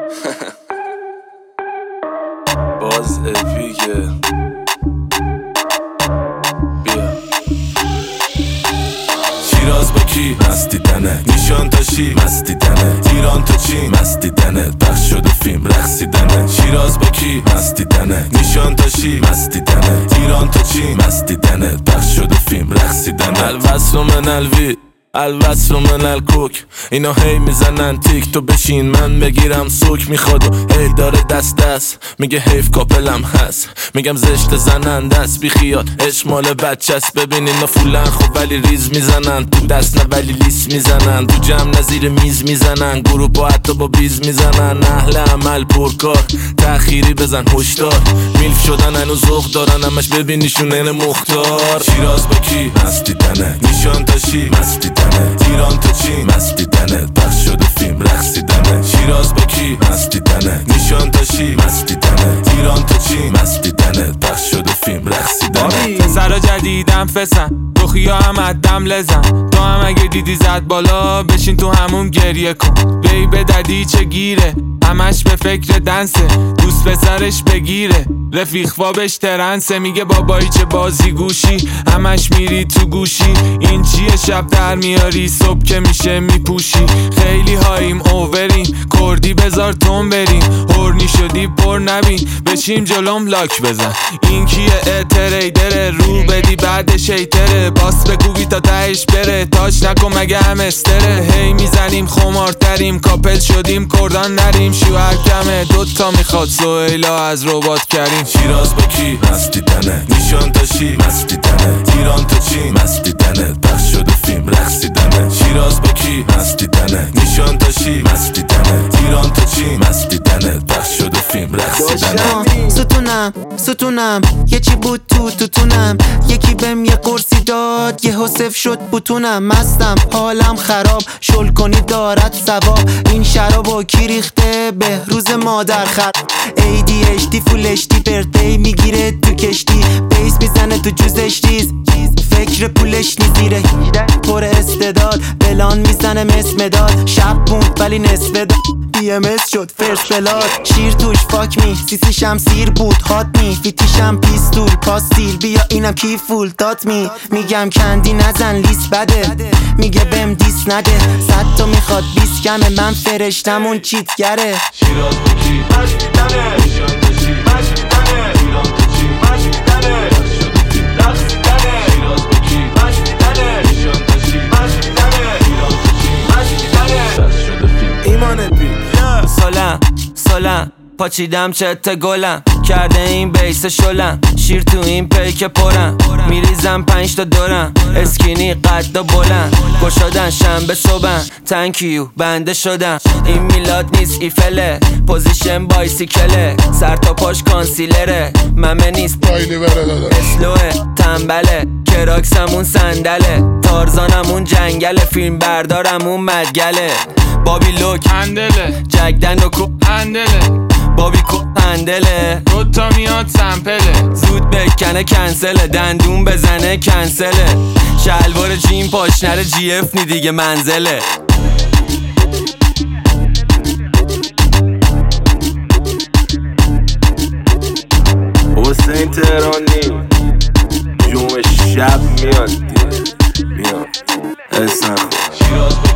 باز اپیکه بیا شیراز با کی؟ مستی دنه نیشان تاشی مستی دنه ایران تو چی؟ مستی دنه پخش شده فیلم رقصیدنه شیراز با کی؟ مستی دنه نیشان تاشی مستی دنه ایران تو چی؟ مستی دنه پخش شده فیلم رقصیدنه الوصل من الوی الوصل من الکوک اینا هی میزنن تیک تو بشین من بگیرم سوک میخواد و هی داره دست میگه حیف کاپلم هست میگم زشت زننده است بی خیال اشمال بچه است ببین اینا فولن خب ولی ریز میزنن تو دست نه ولی لیس میزنن تو جمع نظیر میز میزنن گروه با حتی با بیز میزنن اهل عمل پرکار تأخیری بزن هشدار میلف شدن هنوز ذوق دارن همش ببینیشون این مختار شیراز با کی؟ مستی دنه نیشان تاشی مستی ایران تو چی؟ مستی دنه پخش شده فیلم رقصیدنه شیراز با کی؟ مستی دنه نیشان تاشی مستی دنه ایران تو چی؟ مستی دنه پخش شده فیلم رقصیدنه پسرا جدیدم فسن روخیا هم ادم لزن تو هم اگه دیدی زد بالا بشین تو همون گریه کن بی به ددی چه گیره همش به فکر دنسه دوست پسرش بگیره رفیق فابش ترنسه میگه بابایی چه بازی گوشی همش میری تو گوشی این چیه شب در میاری صبح که میشه میپوشی خیلی هاییم اووریم کردی بذار تون بریم هورنی شدی پر نبین بشیم جلوم لاک بزن این کیه تریدره رو بدی بعد شیتره باس بگوی تا تهش بره تاش نکن مگه هم استره هی میزنیم خمارتریم کاپل شدیم کردان نریم شوهر کمه دوتا میخواد سویلا از ربات کریم شیراز با کی؟ مستی دنه نیشان تاشی مستی دنه ایران تو چی؟ مستی دنه پخش شده فیلم رقصیدنه شیراز با کی؟ مستی دنه نیشان تاشی مستی دنه ایران تو چی؟ مستی دنه پخش شده فیلم رقصیدنه ستونم یه چی بود توتونم یکی بهم یه قرصی داد یه حسف شد بوتونم مستم حالم خراب شل کنی دارد ثواب این شرابو کی ریخته به روز مادر خر ADHD فول HD برتی میگیره تو کشتی بیس میزنه تو جوزش ریز فکر پولش نیزیره پر استعداد بلان میزنه مداد شب موند ولی نصف داد BMS شد فرست بلاد شیر توش فاک می سیسیشم سیر بود هات می فیتیشم پیستول پاستیل بیا اینم کی فول دات می میگم کندی نزن لیست بده میگه بهم دیس نده 100 تا میخواد 20 کمه من فرشتم اون چیتگره شیراز با کی؟ مستی دنه نیشان تاشی مستی دنه ایران تو چی؟ مستی دنه پخش شده فیلم رقصیدنه شیراز با کی؟ مستی دنه نیشان تاشی مستی دنه ایران تو چی؟ مستی دنه پخش شده فیلم ایمان اپیک سلام پاچیدم چت گلم کرده این بیس شلم شیر تو این پیک پرم میریزم 5 تا دورم اسکینی قد و بلند گشادن شنبه صبحم تنکیو بنده شدم این میلاد نیست ایفله پوزیشن بایسیکله سر تا پاش کانسیلره ممه نیست اسلوه تنبله کراکسمون صندله تارزانمون جنگله فیلم بردارمون مدگله بابی لوک هندله جگدن و کو هندله بابی کو هندله دوتا میاد سمپله زود بکنه کنسله دندون بزنه کنسله شلوار جیم پاش نره جی اف نی دیگه منزله حسین تهرانی جمعه شب میاد اسم